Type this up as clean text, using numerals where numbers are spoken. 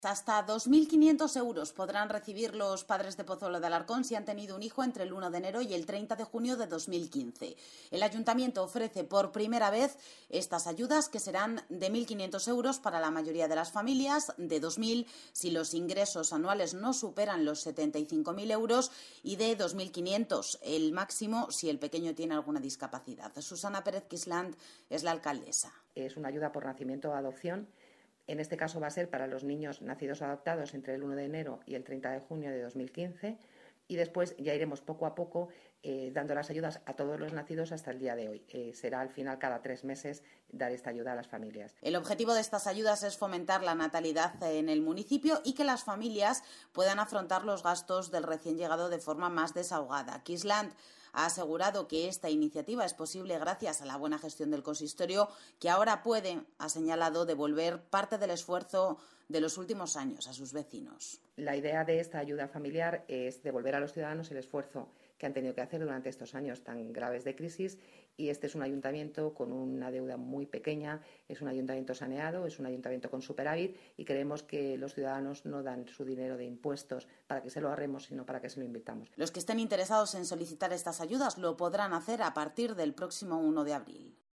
Hasta 2.500 euros podrán recibir los padres de Pozuelo de Alarcón si han tenido un hijo entre el 1 de enero y el 30 de junio de 2015. El ayuntamiento ofrece por primera vez estas ayudas, que serán de 1.500 euros para la mayoría de las familias, de 2.000 si los ingresos anuales no superan los 75.000 euros y de 2.500 el máximo si el pequeño tiene alguna discapacidad. Susana Pérez Quisland es la alcaldesa. Es una ayuda por nacimiento o adopción. En este caso va a ser para los niños nacidos o adoptados entre el 1 de enero y el 30 de junio de 2015 y después ya iremos poco a poco dando las ayudas a todos los nacidos hasta el día de hoy. Será al final cada 3 meses dar esta ayuda a las familias. El objetivo de estas ayudas es fomentar la natalidad en el municipio y que las familias puedan afrontar los gastos del recién llegado de forma más desahogada. Quisland ha asegurado que esta iniciativa es posible gracias a la buena gestión del consistorio, que ahora puede, ha señalado, devolver parte del esfuerzo de los últimos años a sus vecinos. La idea de esta ayuda familiar es devolver a los ciudadanos el esfuerzo que han tenido que hacer durante estos años tan graves de crisis, y este es un ayuntamiento con una deuda muy pequeña, es un ayuntamiento saneado, es un ayuntamiento con superávit y creemos que los ciudadanos no dan su dinero de impuestos para que se lo ahorremos, sino para que se lo invirtamos. Los que estén interesados en solicitar estas ayudas lo podrán hacer a partir del próximo 1 de abril.